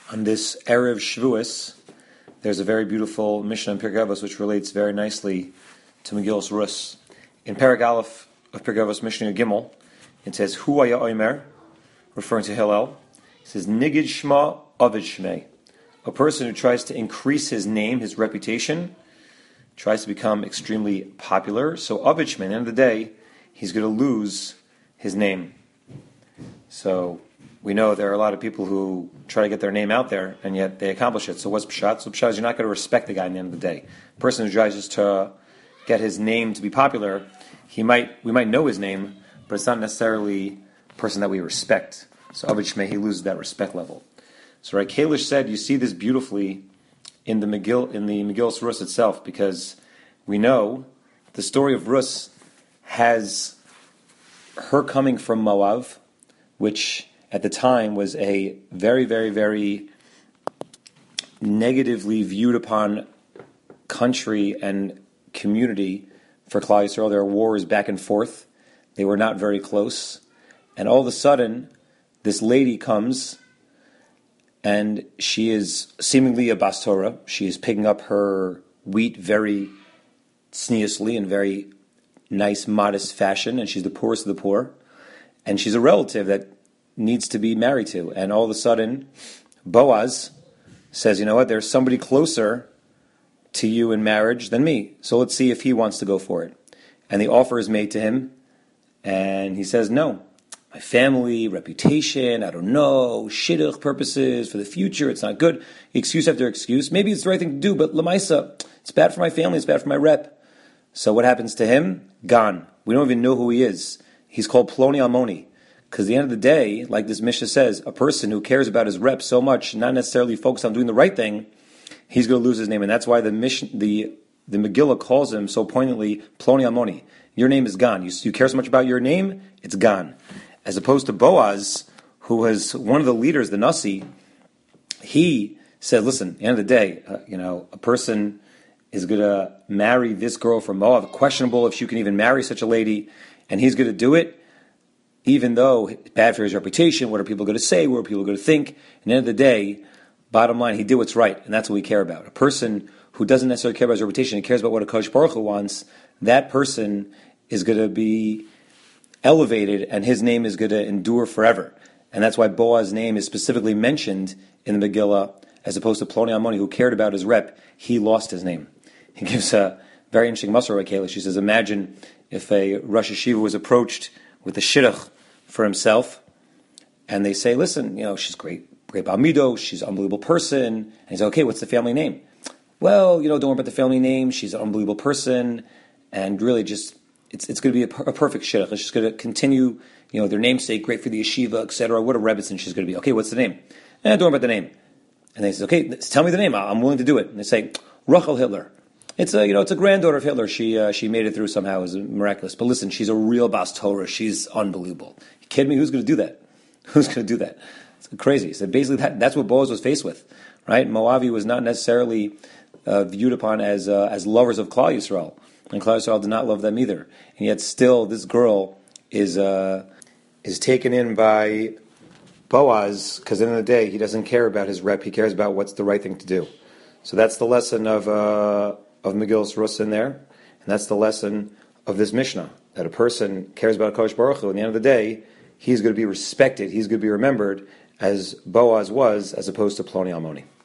On this Erev Shavuos, there's a very beautiful Mishnah in Pirkei Avos which relates very nicely to Megillas Rus. In Perek Aleph of Pirkei Avos Mishnah Gimel, it says, Hu haya omer, referring to Hillel. It says, Nigid Shma Ovid Shmei. A person who tries to increase his name, his reputation, tries to become extremely popular. So Ovid Shmei, at the end of the day, he's going to lose his name. So we know there are a lot of people who try to get their name out there, and yet they accomplish it. So what's Pshat? So Pshat is you're not going to respect the guy at the end of the day. A person who tries just to get his name to be popular, we might know his name, but it's not necessarily a person that we respect. So Ovid Shmei, he loses that respect level. So Rai Kalish said, you see this beautifully in the Megillas Rus itself, because we know the story of Rus has her coming from Moav, which at the time was a very, very, very negatively viewed upon country and community for Klal Yisrael. There were wars back and forth. They were not very close. And all of a sudden, this lady comes, and she is seemingly a Bas Torah. She is picking up her wheat very tzniusly in very nice, modest fashion, and she's the poorest of the poor. And she's a relative that needs to be married to. And all of a sudden, Boaz says, you know what, there's somebody closer to you in marriage than me. So let's see if he wants to go for it. And the offer is made to him, and he says, no. My family, reputation, I don't know, shidduch purposes, for the future, it's not good. Excuse after excuse. Maybe it's the right thing to do, but Lamaisa, it's bad for my family, it's bad for my rep. So what happens to him? Gone. We don't even know who he is. He's called Ploni Almoni. Because at the end of the day, like this Mishnah says, a person who cares about his rep so much, not necessarily focused on doing the right thing, he's going to lose his name. And that's why the Megillah calls him so poignantly, Ploni Almoni. Your name is gone. You care so much about your name, it's gone. As opposed to Boaz, who was one of the leaders, the Nasi, he said, listen, at the end of the day, a person is going to marry this girl from Moab, questionable if she can even marry such a lady, and he's going to do it, even though it's bad for his reputation. What are people going to say? What are people going to think? At the end of the day, bottom line, he did what's right, and that's what we care about. A person who doesn't necessarily care about his reputation and cares about what a Kodesh Baruch Hu wants, that person is going to be elevated, and his name is going to endure forever. And that's why Boaz's name is specifically mentioned in the Megillah, as opposed to Ploni Almoni, who cared about his rep. He lost his name. He gives a very interesting Masor Kalish. She says, imagine if a Rosh Hashiva was approached with a shidduch for himself, and they say, listen, she's great Bamido, she's an unbelievable person. And he's like, okay, what's the family name? Well, don't worry about the family name, she's an unbelievable person, and really just, it's going to be a perfect shidduch. It's just going to continue, their namesake, great for the yeshiva, etc. What a rebbetzin she's going to be. Okay, what's the name? Don't worry about the name. And they say, okay, tell me the name, I'm willing to do it. And they say, Rachel Hitler. It's a granddaughter of Hitler. She made it through somehow. It was miraculous. But listen, she's a real Bas Torah. She's unbelievable. You kidding me? Who's going to do that? Who's going to do that? It's crazy. So basically, that's what Boaz was faced with, right? Moavi was not necessarily viewed upon as lovers of Klal Yisrael, and Klal Yisrael did not love them either. And yet, still, this girl is taken in by Boaz because, at the end of the day, he doesn't care about his rep. He cares about what's the right thing to do. So that's the lesson of Megillas Rus in there, and that's the lesson of this Mishnah, that a person cares about Kodesh Baruch Hu, and at the end of the day, he's going to be respected, he's going to be remembered as Boaz was, as opposed to Ploni Almoni.